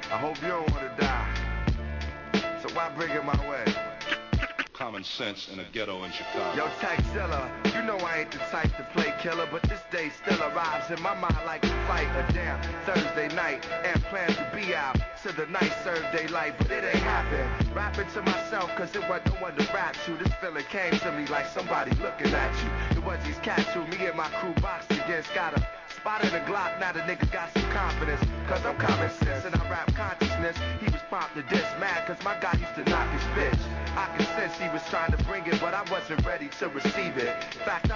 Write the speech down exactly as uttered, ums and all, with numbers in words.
I hope you don't wanna die. So why bring it my way? Common sense in a ghetto in Chicago. Yo, Taxilla, you know I ain't the type to play killer, but this day still arrives in my mind like a flight. A damn Thursday night and plans to be out to the night serve daylight, but it ain't happen. Rapping to myself cause it wasn't no one to rap to. This feeling came to me like somebody looking at you. It was these cats who me and my crew boxed against. Got a spot in the Glock, now the nigga got some confidence. Cause I'm common sense and I rap consciousness. He was prompt to diss, mad cause my guy used to knock his bitch. I can sense he was trying to bring it, but I wasn't ready to receive it. Fact